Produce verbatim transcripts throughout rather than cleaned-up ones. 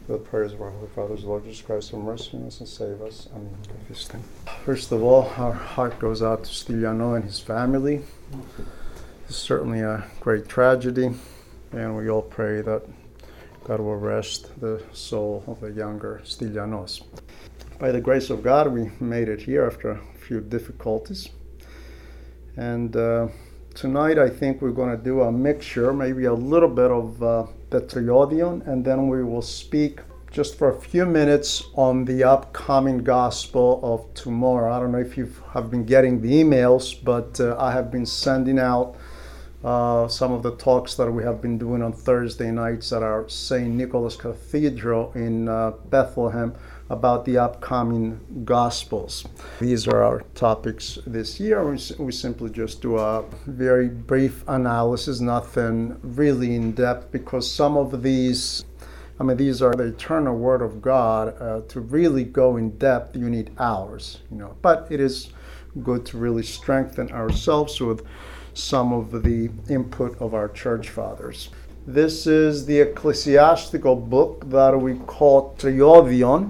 The prayers of our Holy Fathers, Lord Jesus Christ, have mercy on us and save us. Amen. First of all, our heart goes out to Styliano and his family. It's certainly a great tragedy, and we all pray that God will rest the soul of the younger Stylianos. By the grace of God, we made it here after a few difficulties. And uh, tonight, I think we're going to do a mixture, maybe a little bit of uh, the Triodion, and then we will speak just for a few minutes on the upcoming Gospel of tomorrow. I don't know if you have been getting the emails, but uh, I have been sending out uh, some of the talks that we have been doing on Thursday nights at our Saint Nicholas Cathedral in uh, Bethlehem about the upcoming Gospels. These are our topics this year. We, we simply just do a very brief analysis, nothing really in depth, because some of these, I mean, these are the eternal Word of God. Uh, to really go in depth, you need hours, you know. But it is good to really strengthen ourselves with some of the input of our church fathers. This is the ecclesiastical book that we call Triodion.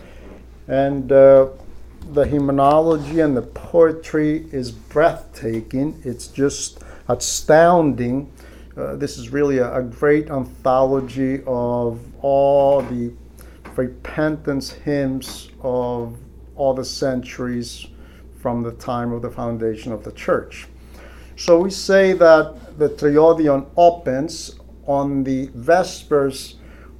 And uh, the hymnology and the poetry is breathtaking. It's just astounding. Uh, this is really a, a great anthology of all the repentance hymns of all the centuries from the time of the foundation of the church. So we say that the Triodion opens on the Vespers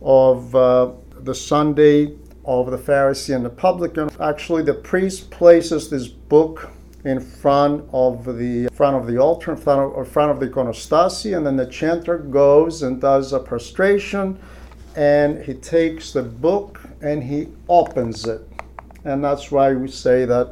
of uh, the Sunday of the Pharisee and the publican. Actually, the priest places this book in front of the front of the altar, in front of, in front of the iconostasi, and then the chanter goes and does a prostration, and he takes the book and he opens it. And that's why we say that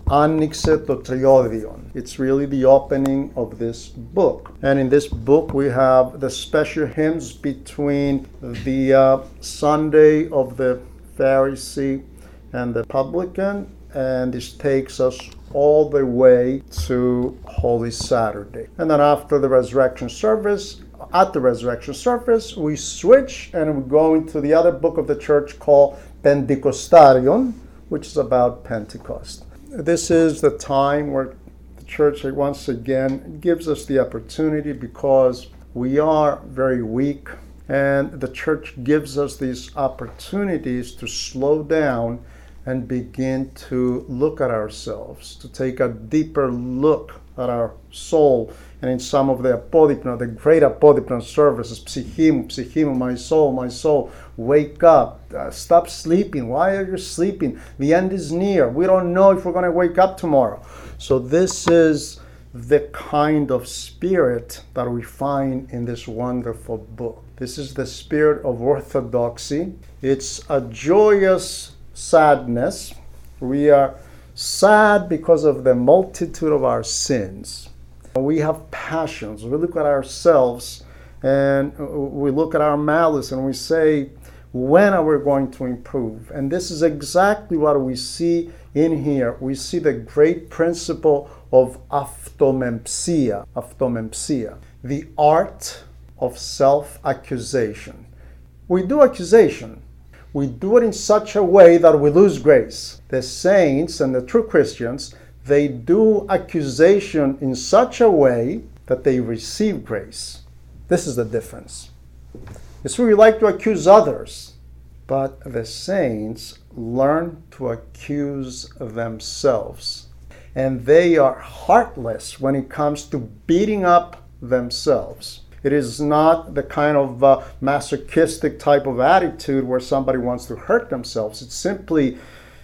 Άνοιξε το Triodion. It's really the opening of this book. And in this book we have the special hymns between the uh, Sunday of the Pharisee and the publican, and this takes us all the way to Holy Saturday. And then after the resurrection service, at the resurrection service, we switch and we go into the other book of the church called Pentekostarion, which is about Pentecost. This is the time where the church once again gives us the opportunity, because we are very weak, and the church gives us these opportunities to slow down and begin to look at ourselves, to take a deeper look at our soul. And in some of the apodipna, the great apodipna services, psychimu, psychimu, my soul, my soul, wake up, uh, stop sleeping. Why are you sleeping? The end is near. We don't know if we're going to wake up tomorrow. So this is the kind of spirit that we find in this wonderful book. This is the spirit of orthodoxy. It's a joyous sadness. We are sad because of the multitude of our sins. We have passions. We look at ourselves and we look at our malice and we say, when are we going to improve? And this is exactly what we see in here. We see the great principle of automempsia, automempsia, the art of self-accusation. We do accusation. We do it in such a way that we lose grace. The saints and the true Christians, they do accusation in such a way that they receive grace. This is the difference. It's we like to accuse others, but the saints learn to accuse themselves. And they are heartless when it comes to beating up themselves. It is not the kind of uh, masochistic type of attitude where somebody wants to hurt themselves. It's simply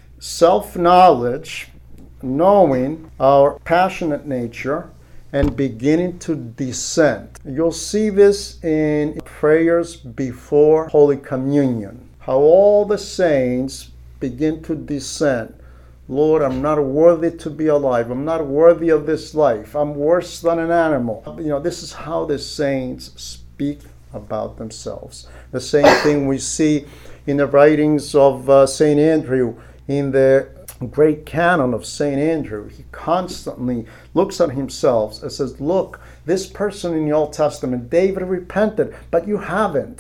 self-knowledge, knowing our passionate nature, and beginning to dissent. You'll see this in prayers before Holy Communion, how all the saints begin to dissent. Lord, I'm not worthy to be alive. I'm not worthy of this life. I'm worse than an animal. You know, this is how the saints speak about themselves. The same thing we see in the writings of uh, Saint Andrew, in the great canon of Saint Andrew. He constantly looks at himself and says, look, this person in the Old Testament, David repented, but you haven't.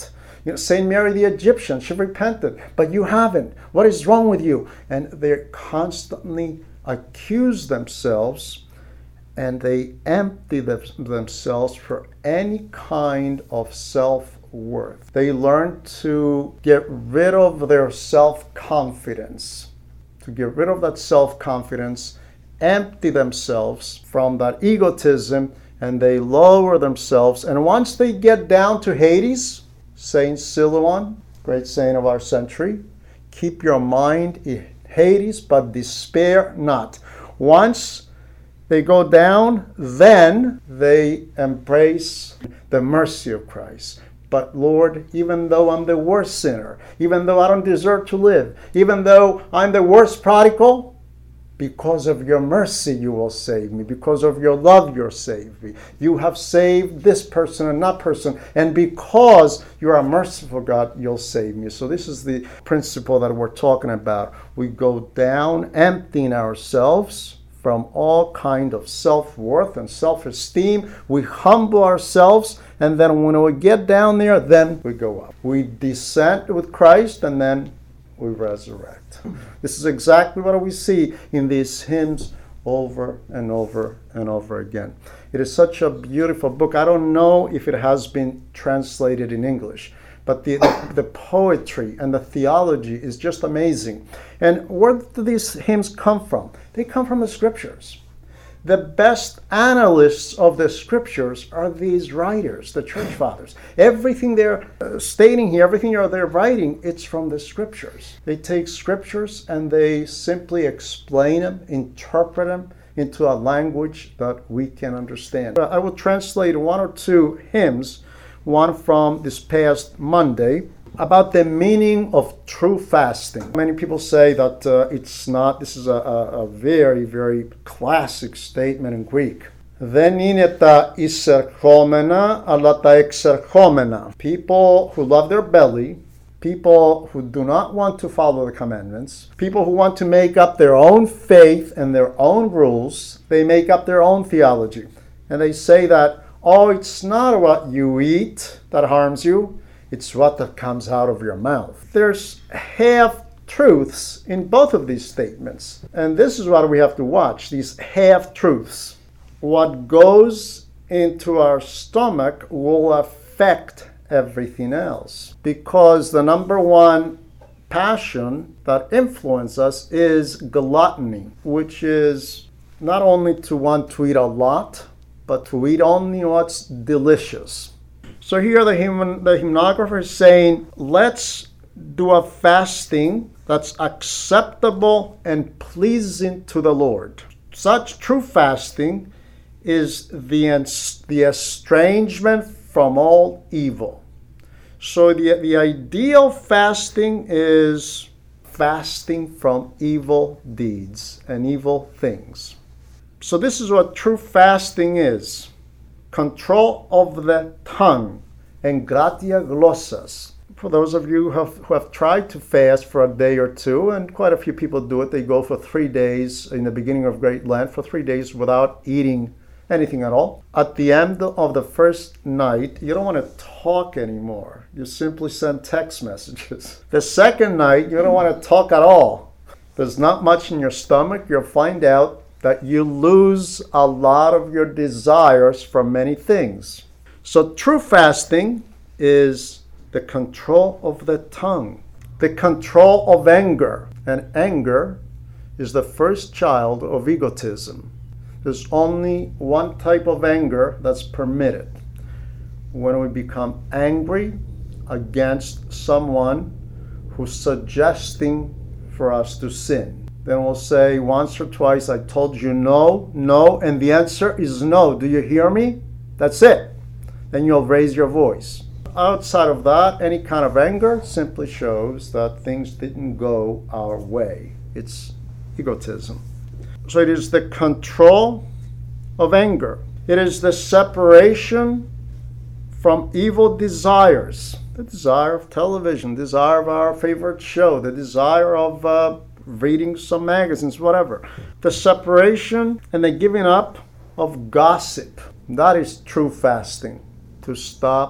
You know, Saint Mary the Egyptian, she repented, but you haven't. What is wrong with you? And they constantly accuse themselves, and they empty them, themselves for any kind of self-worth. They learn to get rid of their self-confidence, to get rid of that self-confidence, empty themselves from that egotism, and they lower themselves. And once they get down to Hades, Saint Silouan, great saint of our century, keep your mind in Hades, but despair not. Once they go down, then they embrace the mercy of Christ. But Lord, even though I'm the worst sinner, even though I don't deserve to live, even though I'm the worst prodigal, because of your mercy you will save me. Because of your love you'll save me. You have saved this person and that person. And because you are a merciful God, you'll save me. So this is the principle that we're talking about. We go down emptying ourselves from all kind of self-worth and self-esteem. We humble ourselves, and then when we get down there, then we go up. We descend with Christ, and then we resurrect. This is exactly what we see in these hymns over and over and over again. It is such a beautiful book. I don't know if it has been translated in English, but the, the poetry and the theology is just amazing. And where do these hymns come from? They come from the scriptures. The best analysts of the scriptures are these writers, the church fathers. Everything they're uh, stating here, everything they're writing, it's from the scriptures. They take scriptures and they simply explain them, interpret them into a language that we can understand. I will translate one or two hymns, one from this past Monday, about the meaning of true fasting. Many people say that uh, it's not, this is a, a, a very, very classic statement in Greek. Δεν είναι τα εισερχόμενα, αλλά τα εξερχόμενα. People who love their belly, people who do not want to follow the commandments, people who want to make up their own faith and their own rules, they make up their own theology. And they say that, oh, it's not what you eat that harms you, it's what that comes out of your mouth. There's half-truths in both of these statements. And this is what we have to watch, these half-truths. What goes into our stomach will affect everything else. Because the number one passion that influences us is gluttony, which is not only to want to eat a lot, but to eat only what's delicious. So here the, hymn, the hymnographer is saying, let's do a fasting that's acceptable and pleasing to the Lord. Such true fasting is the, the estrangement from all evil. So the, the ideal fasting is fasting from evil deeds and evil things. So this is what true fasting is. Control of the tongue, engratia glossas. For those of you who have, who have tried to fast for a day or two, and quite a few people do it, they go for three days in the beginning of Great Lent, for three days without eating anything at all. At the end of the first night, you don't want to talk anymore. You simply send text messages. The second night, you don't want to talk at all. There's not much in your stomach. You'll find out that you lose a lot of your desires for many things. So true fasting is the control of the tongue, the control of anger. And anger is the first child of egotism. There's only one type of anger that's permitted. When we become angry against someone who's suggesting for us to sin. Then we'll say once or twice, I told you no, no, and the answer is no. Do you hear me? That's it. Then you'll raise your voice. Outside of that, any kind of anger simply shows that things didn't go our way. It's egotism. So it is the control of anger. It is the separation from evil desires. The desire of television, desire of our favorite show, the desire of uh, reading some magazines, whatever. The separation and the giving up of gossip. That is true fasting. To stop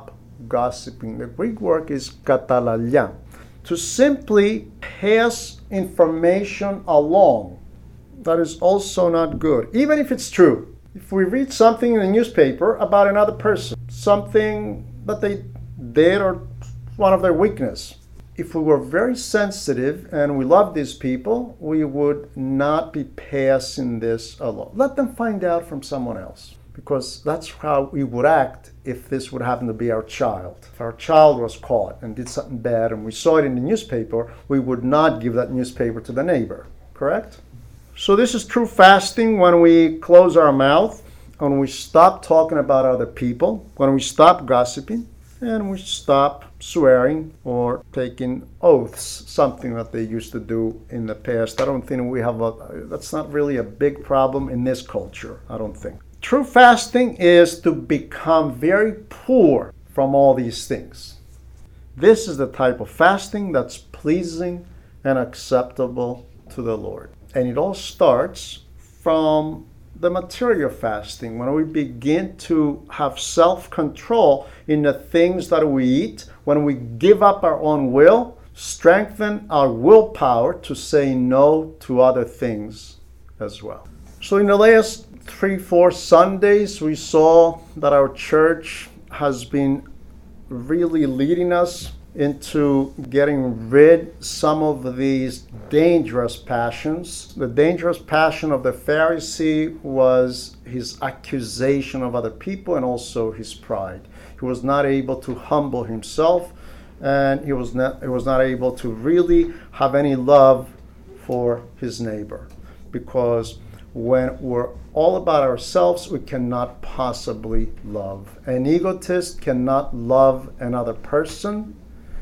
gossiping. The Greek word is katalallia, to simply pass information along. That is also not good, even if it's true. If we read something in a newspaper about another person, something that they did or one of their weakness, if we were very sensitive and we love these people, we would not be passing this along. Let them find out from someone else, because that's how we would act if this would happen to be our child. If our child was caught and did something bad and we saw it in the newspaper, we would not give that newspaper to the neighbor, correct? So this is true fasting when we close our mouth, when we stop talking about other people, when we stop gossiping, and we stop swearing or taking oaths, something that they used to do in the past. I don't think we have a, that's not really a big problem in this culture, I don't think. True fasting is to become very poor from all these things. This is the type of fasting that's pleasing and acceptable to the Lord. And it all starts from the material fasting, when we begin to have self-control in the things that we eat, when we give up our own will, strengthen our willpower to say no to other things as well. So in the last three, four Sundays, we saw that our church has been really leading us into getting rid some of these dangerous passions. The dangerous passion of the Pharisee was his accusation of other people and also his pride. He was not able to humble himself, and he was not, he was not able to really have any love for his neighbor, because when we're all about ourselves, we cannot possibly love. An egotist cannot love another person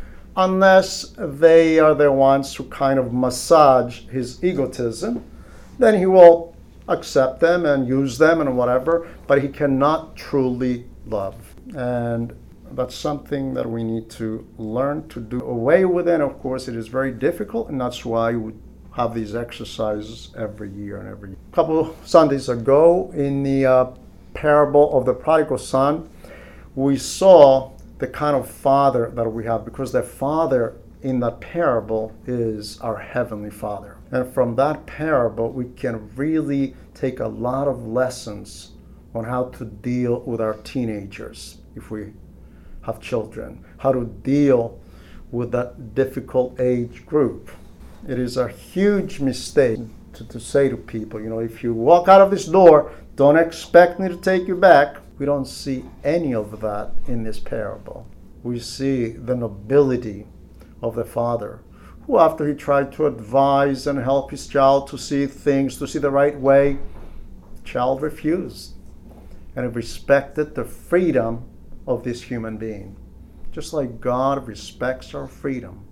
unless they are the ones who kind of massage his egotism. Then he will accept them and use them and whatever, but he cannot truly love. And that's something that we need to learn to do away with. And of course, it is very difficult, and that's why we have these exercises every year and every year. A couple Sundays ago, in the uh, parable of the prodigal son, we saw the kind of father that we have, because the father in that parable is our Heavenly Father. And from that parable, we can really take a lot of lessons on how to deal with our teenagers, if we have children, how to deal with that difficult age group. It is a huge mistake to, to say to people, you know, if you walk out of this door, don't expect me to take you back. We don't see any of that in this parable. We see the nobility of the father, who after he tried to advise and help his child to see things, to see the right way, the child refused. And he respected the freedom of this human being. Just like God respects our freedom.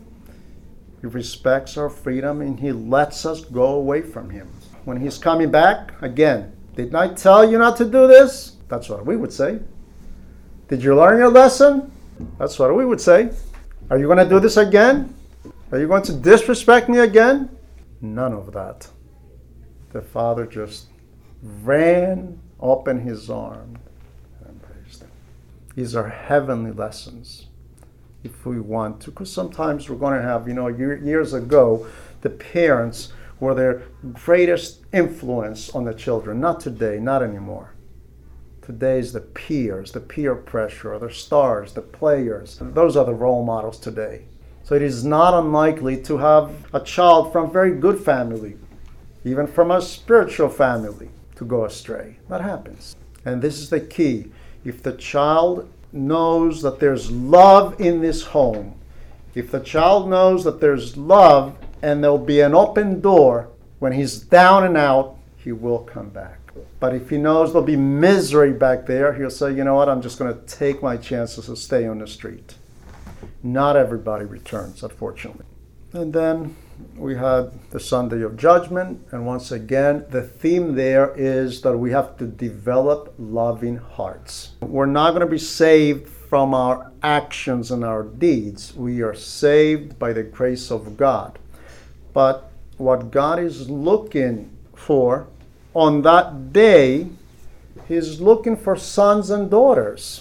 He respects our freedom and he lets us go away from him. When he's coming back, again, didn't I tell you not to do this? That's what we would say. Did you learn your lesson? That's what we would say. Are you going to do this again? Are you going to disrespect me again? None of that. The father just ran up in his arms and embraced him. These are heavenly lessons, if we want to, because sometimes we're going to have, you know, years ago, the parents were their greatest influence on the children. Not today, not anymore. Today is the peers, the peer pressure, the stars, the players. Those are the role models today. So it is not unlikely to have a child from a very good family, even from a spiritual family, to go astray. That happens. And this is the key. If the child knows that there's love in this home, if the child knows that there's love and there'll be an open door, when he's down and out, he will come back. But if he knows there'll be misery back there, he'll say, you know what, I'm just going to take my chances and stay on the street. Not everybody returns, unfortunately. And then we had the Sunday of Judgment, and once again, the theme there is that we have to develop loving hearts. We're not going to be saved from our actions and our deeds. We are saved by the grace of God. But what God is looking for on that day, He's looking for sons and daughters.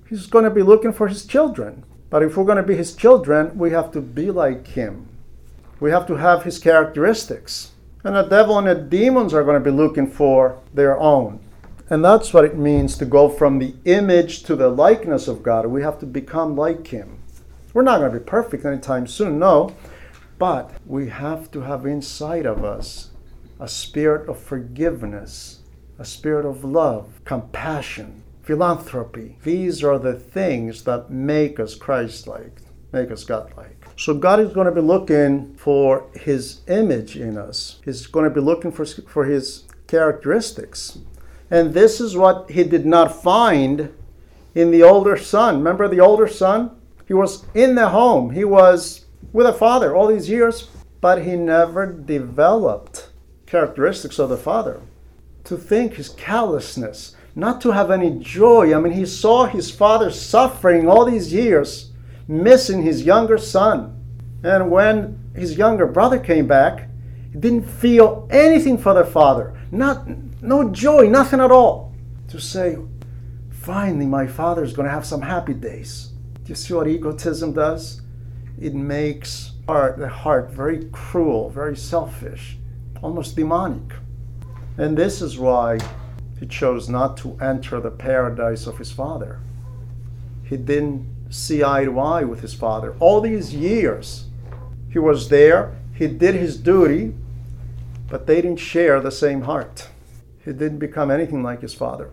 He's going to be looking for his children. But if we're going to be his children, we have to be like him. We have to have his characteristics. And the devil and the demons are going to be looking for their own. And that's what it means to go from the image to the likeness of God. We have to become like him. We're not going to be perfect anytime soon, no. But we have to have inside of us a spirit of forgiveness, a spirit of love, compassion, philanthropy. These are the things that make us Christ-like, make us God-like. So God is going to be looking for his image in us. He's going to be looking for, for his characteristics. And this is what he did not find in the older son. Remember the older son? He was in the home. He was with a father all these years, but he never developed characteristics of the father. To think his callousness, not to have any joy. I mean, he saw his father suffering all these years, missing his younger son. And when his younger brother came back, he didn't feel anything for the father. Not, no joy, nothing at all. To say, finally, my father is going to have some happy days. Do you see what egotism does? It makes heart, the heart very cruel, very selfish, almost demonic. And this is why he chose not to enter the paradise of his father. He didn't see eye to eye with his father. All these years, he was there, he did his duty, but they didn't share the same heart. He didn't become anything like his father.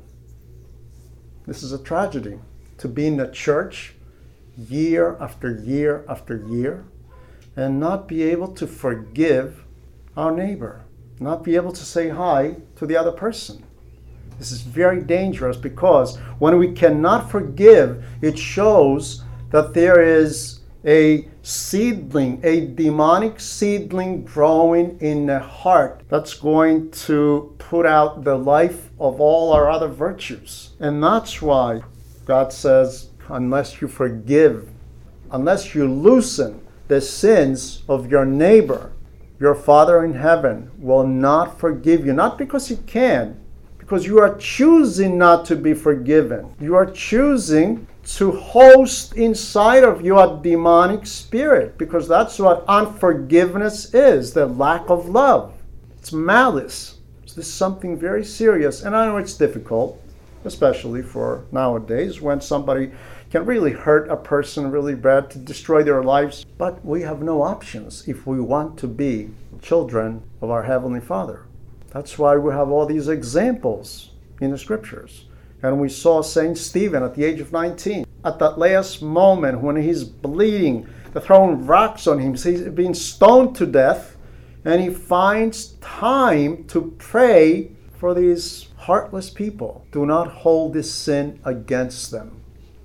This is a tragedy, to be in the church year after year after year and not be able to forgive our neighbor, not be able to say hi to the other person. This is very dangerous, because when we cannot forgive, it shows that there is a seedling, a demonic seedling growing in the heart that's going to put out the life of all our other virtues. And that's why God says, unless you forgive, unless you loosen the sins of your neighbor, your Father in heaven will not forgive you. Not because he can, because you are choosing not to be forgiven. You are choosing to host inside of you a demonic spirit, because that's what unforgiveness is, the lack of love. It's malice. So this is something very serious. And I know it's difficult, especially for nowadays, when somebody can really hurt a person really bad, to destroy their lives. But we have no options if we want to be children of our Heavenly Father. That's why we have all these examples in the scriptures. And we saw Saint Stephen at the age of nineteen. At that last moment when he's bleeding, they're throwing rocks on him, he's being stoned to death, and he finds time to pray for these heartless people. Do not hold this sin against them.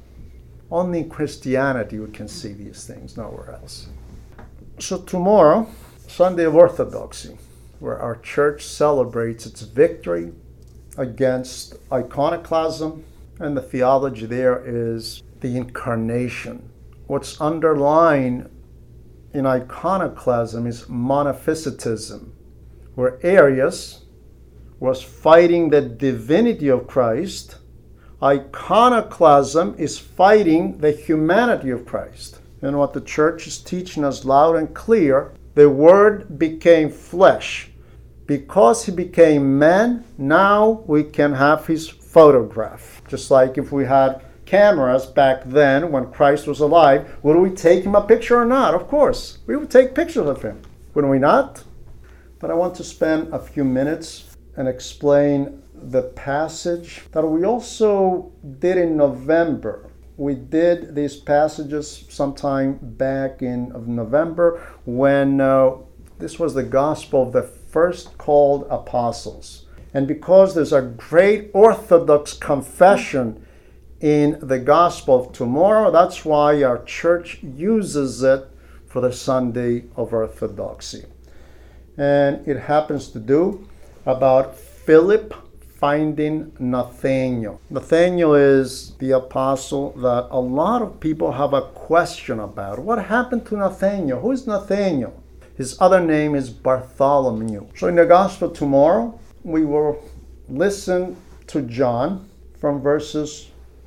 Only in Christianity we can see these things, nowhere else. So tomorrow, Sunday of Orthodoxy, where our church celebrates its victory against iconoclasm, and the theology there is the incarnation. What's underlying in iconoclasm is monophysitism, where Arius was fighting the divinity of Christ. Iconoclasm is fighting the humanity of Christ. And what the church is teaching us loud and clear, the Word became flesh. Because he became man, now we can have his photograph. Just like if we had cameras back then when Christ was alive, would we take him a picture or not? Of course, we would take pictures of him. Wouldn't we not? But I want to spend a few minutes and explain the passage that we also did in November. We did these passages sometime back in of November when uh, this was the gospel of the first called apostles. And because there's a great Orthodox confession in the gospel of tomorrow, that's why our church uses it for the Sunday of Orthodoxy. And it happens to do about Philip finding Nathanael. Nathanael is the apostle that a lot of people have a question about. What happened to Nathanael? Who is Nathanael? His other name is Bartholomew. So in the gospel tomorrow, we will listen to John from verses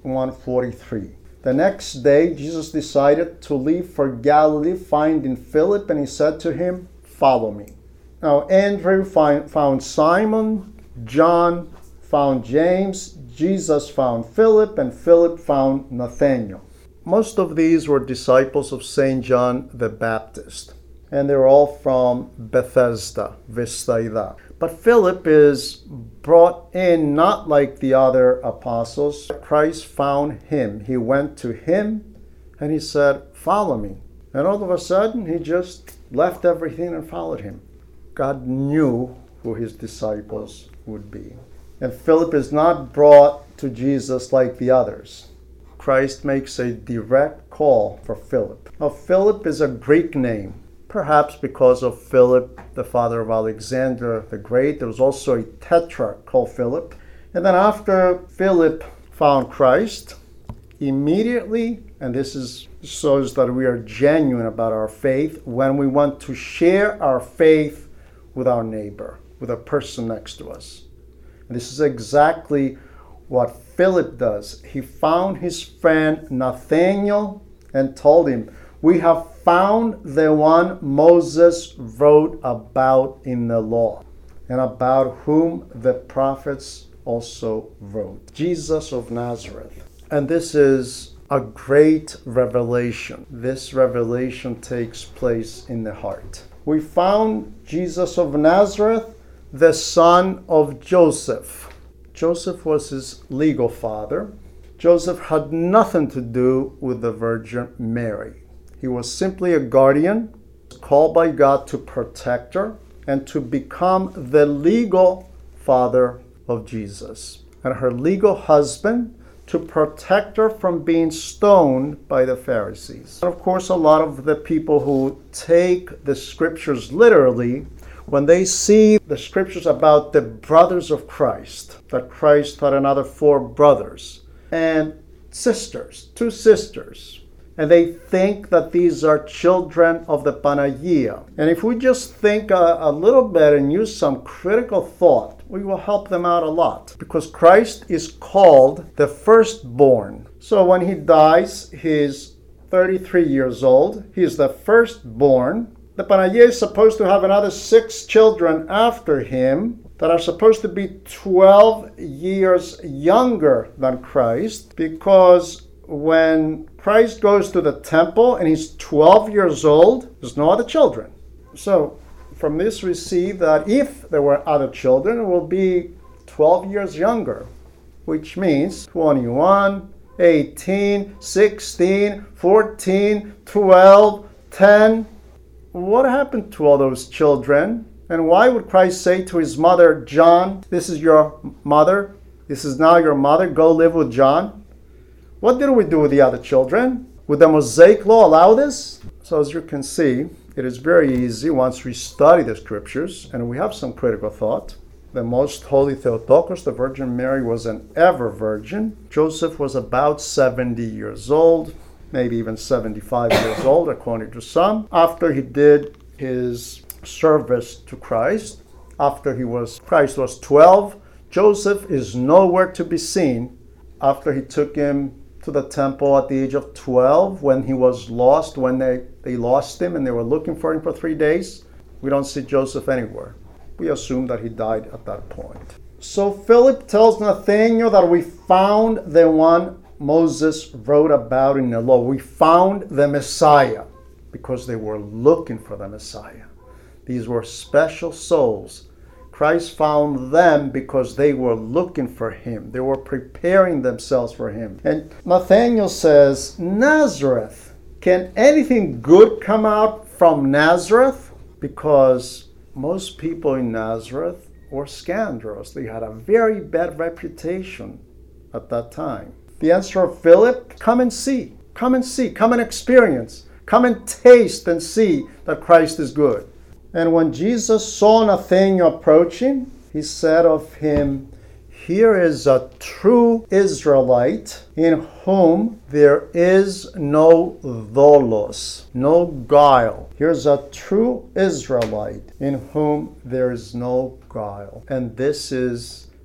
one forty-three. The next day, Jesus decided to leave for Galilee, finding Philip, and he said to him, "Follow me." Now, Andrew find, found Simon, John found James, Jesus found Philip, and Philip found Nathanael. Most of these were disciples of Saint John the Baptist, and they're all from Bethesda, Bethsaida. But Philip is brought in not like the other apostles. Christ found him. He went to him and he said, "Follow me." And all of a sudden, he just left everything and followed him. God knew who his disciples would be. And Philip is not brought to Jesus like the others. Christ makes a direct call for Philip. Now, Philip is a Greek name, perhaps because of Philip, the father of Alexander the Great. There was also a tetrarch called Philip. And then after Philip found Christ, immediately, and this is shows that we are genuine about our faith, when we want to share our faith with our neighbor, with a person next to us. And this is exactly what Philip does. He found his friend Nathanael and told him, "We have found the one Moses wrote about in the law, and about whom the prophets also wrote, Jesus of Nazareth." And this is a great revelation. This revelation takes place in the heart. We found Jesus of Nazareth, the son of Joseph. Joseph was his legal father. Joseph had nothing to do with the Virgin Mary. He was simply a guardian called by God to protect her and to become the legal father of Jesus, and her legal husband to protect her from being stoned by the Pharisees. And of course, a lot of the people who take the scriptures literally, when they see the scriptures about the brothers of Christ, that Christ had another four brothers and sisters, two sisters, and they think that these are children of the Panagia. And if we just think a, a little bit and use some critical thought, we will help them out a lot. Because Christ is called the firstborn. So when he dies, he's thirty-three years old. He is the firstborn. The Panagia is supposed to have another six children after him that are supposed to be twelve years younger than Christ, because when Christ goes to the temple and he's twelve years old, there's no other children. So from this we see that if there were other children, it will be twelve years younger, which means twenty-one, eighteen, sixteen, fourteen, twelve, ten. What happened to all those children? And why would Christ say to his mother, "John, this is your mother. This is now your mother. Go live with John"? What did we do with the other children? Would the Mosaic law allow this? So as you can see, it is very easy once we study the scriptures and we have some critical thought. The most holy Theotokos, the Virgin Mary, was an ever virgin. Joseph was about seventy years old, maybe even seventy-five years old, according to some, after he did his service to Christ. After he was, Christ was twelve, Joseph is nowhere to be seen after he took him to the temple at the age of twelve, when he was lost, when they, they lost him and they were looking for him for three days. We don't see Joseph anywhere. We assume that he died at that point. So Philip tells Nathanael that we found the one Moses wrote about in the law. We found the Messiah, because they were looking for the Messiah. These were special souls. Christ found them because they were looking for him. They were preparing themselves for him. And Nathanael says, "Nazareth, can anything good come out from Nazareth?" Because most people in Nazareth were scoundrels. They had a very bad reputation at that time. The answer of Philip, come and see. Come and see. Come and experience. Come and taste and see that Christ is good. And when Jesus saw Nathanael approaching, he said of him, "Here is a true Israelite in whom there is no doulos, no guile." Here's a true Israelite in whom there is no guile. And this is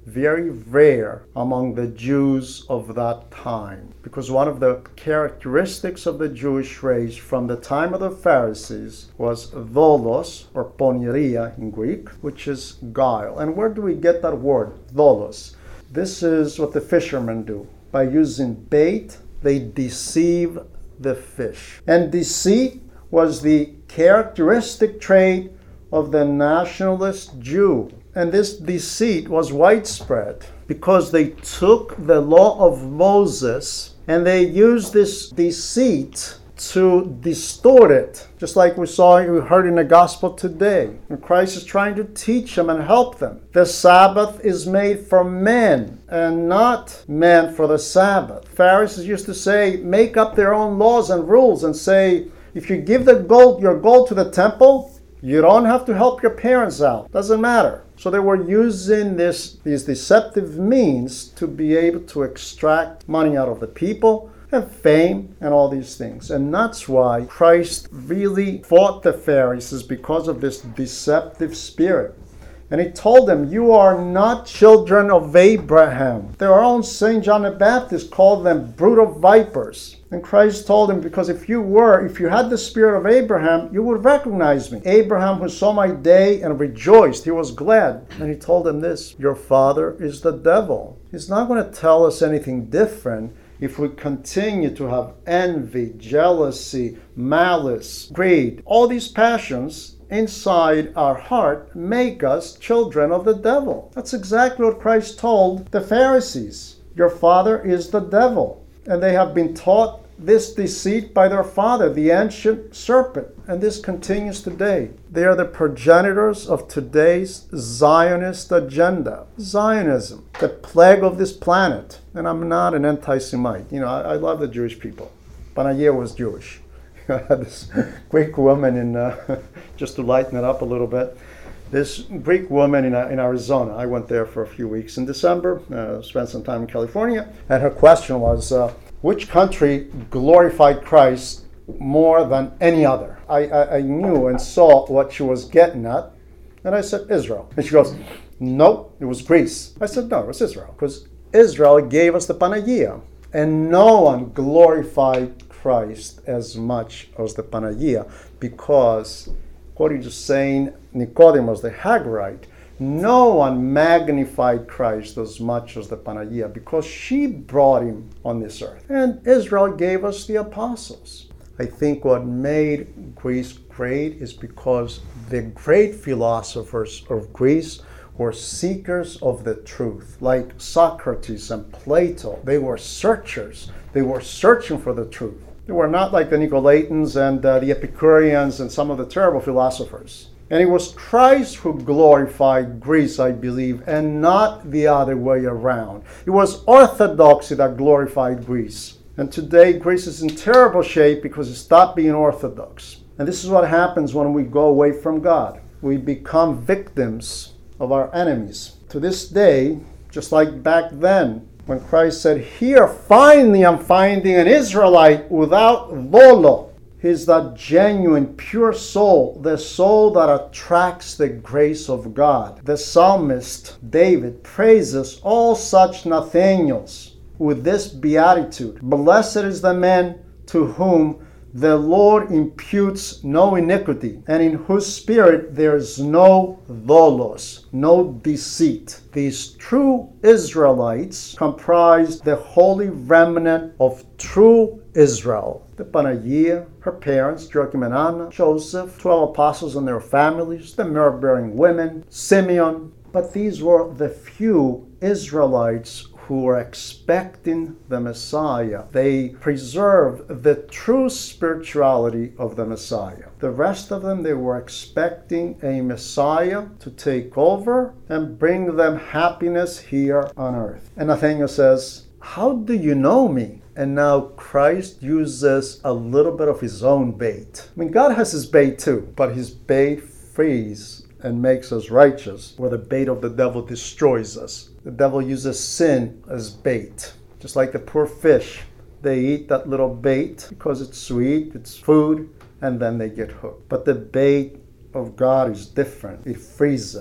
very rare among the Jews of that time. Because one of the characteristics of the Jewish race from the time of the Pharisees was doulos, or poneria in Greek, which is guile. And where do we get that word, doulos? This is what the fishermen do. By using bait, they deceive the fish. And deceit was the characteristic trait of the nationalist Jew. And this deceit was widespread because they took the law of Moses and they used this deceit to distort it. Just like we saw, we heard in the gospel today. And Christ is trying to teach them and help them. The Sabbath is made for men and not men for the Sabbath. Pharisees used to say, make up their own laws and rules and say, if you give the gold, your gold to the temple, you don't have to help your parents out. Doesn't matter. So they were using this, these deceptive means to be able to extract money out of the people and fame and all these things. And that's why Christ really fought the Pharisees, because of this deceptive spirit. And he told them, you are not children of Abraham. Their own Saint John the Baptist called them brood of vipers. And Christ told him, because if you were, if you had the spirit of Abraham, you would recognize me. Abraham who saw my day and rejoiced, he was glad. And he told him this, your father is the devil. He's not going to tell us anything different if we continue to have envy, jealousy, malice, greed. All these passions inside our heart make us children of the devil. That's exactly what Christ told the Pharisees. Your father is the devil. And they have been taught this deceit by their father, the ancient serpent. And this continues today. They are the progenitors of today's Zionist agenda. Zionism, the plague of this planet. And I'm not an anti-Semite. You know, I, I love the Jewish people. Panagia was Jewish. I had this Greek woman in, uh, just to lighten it up a little bit, this Greek woman in, in Arizona. I went there for a few weeks in December, uh, spent some time in California, and her question was, uh, which country glorified Christ more than any other? I, I, I knew and saw what she was getting at, and I said, Israel. And she goes, nope, it was Greece. I said, no, it was Israel, because Israel gave us the Panagia, and no one glorified Christ as much as the Panagia, because according to Saint Nicodemus the Hagarite, no one magnified Christ as much as the Panagia, because she brought him on this earth. And Israel gave us the apostles. I think what made Greece great is because the great philosophers of Greece were seekers of the truth, like Socrates and Plato. They were searchers. They were searching for the truth. They were not like the Nicolaitans and uh, the Epicureans and some of the terrible philosophers. And it was Christ who glorified Greece, I believe, and not the other way around. It was orthodoxy that glorified Greece. And today, Greece is in terrible shape because it stopped being orthodox. And this is what happens when we go away from God. We become victims of our enemies. To this day, just like back then, when Christ said, here, finally I'm finding an Israelite without lolo. He's that genuine, pure soul, the soul that attracts the grace of God. The psalmist David praises all such Nathaniels with this beatitude. Blessed is the man to whom the Lord imputes no iniquity, and in whose spirit there is no doulos, no deceit. These true Israelites comprise the holy remnant of true Israel. The Panagia, her parents, Joachim and Anna, Joseph, twelve apostles and their families, the myrrh-bearing women, Simeon. But these were the few Israelites who were expecting the Messiah. They preserved the true spirituality of the Messiah. The rest of them, they were expecting a Messiah to take over and bring them happiness here on earth. And Nathaniel says, how do you know me? And now Christ uses a little bit of his own bait. I mean, God has his bait too, but his bait frees and makes us righteous, where the bait of the devil destroys us. The devil uses sin as bait. Just like the poor fish. They eat that little bait because it's sweet, it's food, and then they get hooked. But the bait of God is different. It frees us.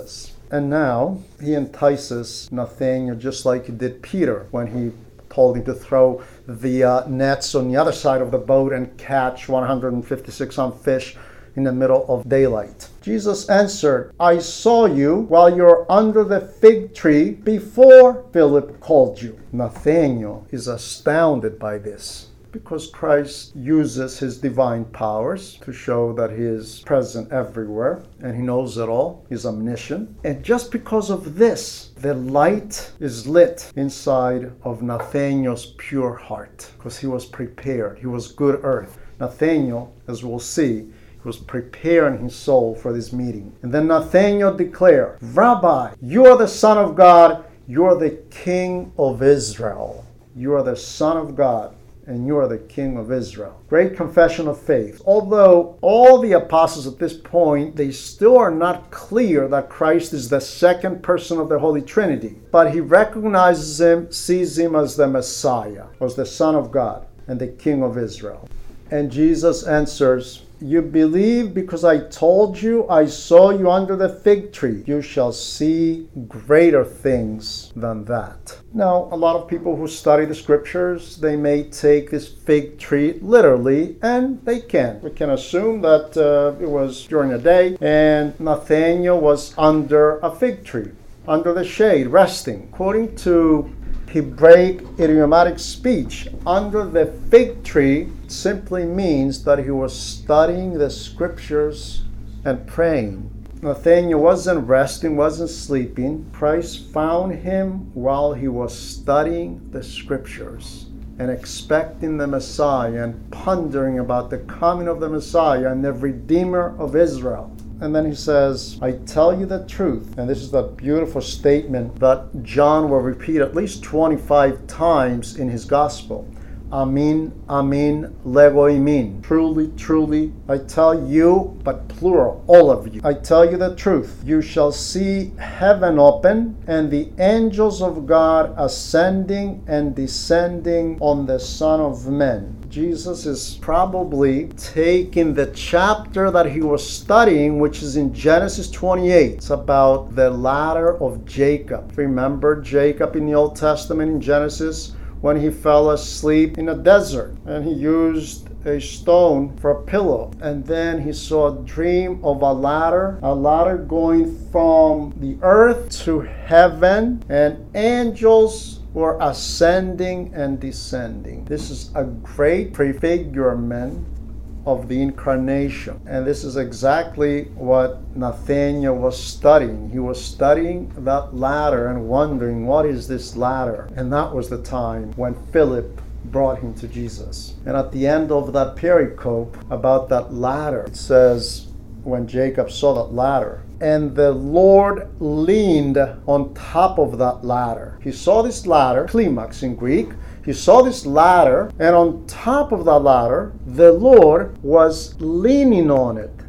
And now he entices Nathanael just like he did Peter when he told him to throw the uh, nets on the other side of the boat and catch one hundred fifty-six on fish in the middle of daylight. Jesus answered, I saw you while you were under the fig tree before Philip called you. Nathanael is astounded by this, because Christ uses his divine powers to show that he is present everywhere and he knows it all. He's omniscient. And just because of this, the light is lit inside of Nathanael's pure heart, because he was prepared. He was good earth. Nathanael, as we'll see, was preparing his soul for this meeting. And then Nathanael declared, Rabbi, you are the Son of God. You are the King of Israel. You are the Son of God, and you are the King of Israel. Great confession of faith. Although all the apostles at this point, they still are not clear that Christ is the second person of the Holy Trinity. But he recognizes him, sees him as the Messiah, as the Son of God and the King of Israel. And Jesus answers, you believe because I told you I saw you under the fig tree. You shall see greater things than that. Now, a lot of people who study the scriptures, they may take this fig tree literally, and they can. We can assume that uh, it was during the day, and Nathanael was under a fig tree, under the shade, resting. According to Hebraic idiomatic speech, under the fig tree simply means that he was studying the scriptures and praying. Nathanael wasn't resting, wasn't sleeping. Christ found him while he was studying the scriptures and expecting the Messiah and pondering about the coming of the Messiah and the Redeemer of Israel. And then he says, I tell you the truth. And this is that beautiful statement that John will repeat at least twenty-five times in his gospel. Amin, amin, legoimin. Truly, truly, I tell you, but plural, all of you. I tell you the truth. You shall see heaven open and the angels of God ascending and descending on the Son of Man. Jesus is probably taking the chapter that he was studying, which is in Genesis twenty-eight. It's about the ladder of Jacob. Remember Jacob in the Old Testament in Genesis when he fell asleep in a desert and he used a stone for a pillow. And then he saw a dream of a ladder, a ladder going from the earth to heaven, and angels were ascending and descending. This is a great prefigurement of the incarnation. And this is exactly what Nathanael was studying. He was studying that ladder and wondering, what is this ladder? And that was the time when Philip brought him to Jesus. And at the end of that pericope about that ladder, it says, when Jacob saw that ladder, and the Lord leaned on top of that ladder. He saw this ladder, klimax in Greek. He saw this ladder, and on top of that ladder, the Lord was leaning on it.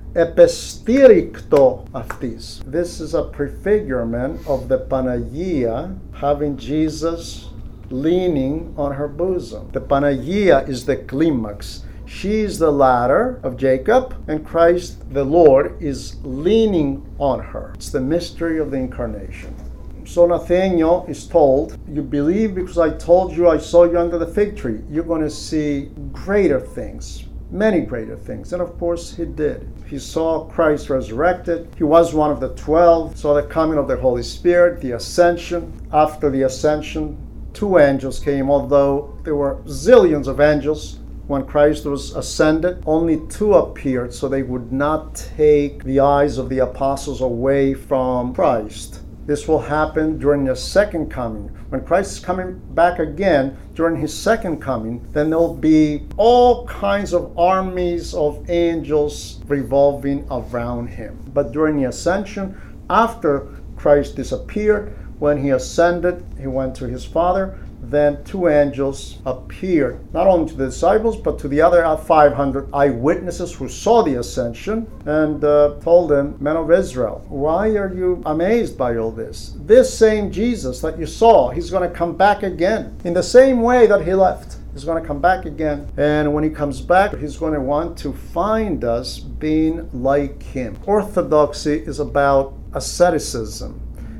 Epistyrikto αυτής. This is a prefigurement of the Panagia having Jesus leaning on her bosom. The Panagia is the klimax. She is the ladder of Jacob, and Christ the Lord is leaning on her. It's the mystery of the incarnation. So Nathanael is told, you believe because I told you I saw you under the fig tree. You're going to see greater things, many greater things. And of course he did. He saw Christ resurrected. He was one of the twelve, saw the coming of the Holy Spirit, the ascension. After the ascension, two angels came, although there were zillions of angels. When Christ was ascended, only two appeared, so they would not take the eyes of the apostles away from Christ. This will happen during the second coming. When Christ is coming back again, during his second coming, then there'll be all kinds of armies of angels revolving around him. But during the ascension, after Christ disappeared, when he ascended, he went to his Father, then two angels appeared, not only to the disciples, but to the other five hundred eyewitnesses who saw the ascension, and uh, told them, men of Israel, why are you amazed by all this? This same Jesus that you saw, he's going to come back again in the same way that he left. He's going to come back again, and when he comes back, he's going to want to find us being like him. Orthodoxy is about asceticism.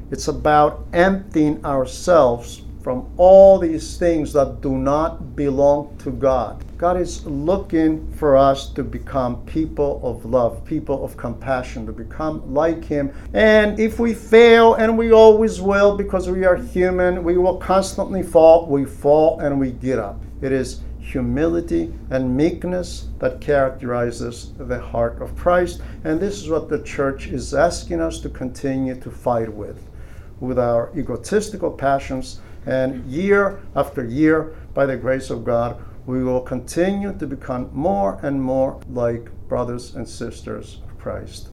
It's about emptying ourselves from all these things that do not belong to God. God is looking for us to become people of love, people of compassion, to become like Him. And if we fail, and we always will because we are human, we will constantly fall. We fall and we get up. It is humility and meekness that characterizes the heart of Christ. And this is what the church is asking us to continue to fight with, with our egotistical passions. And year after year, by the grace of God, we will continue to become more and more like brothers and sisters of Christ.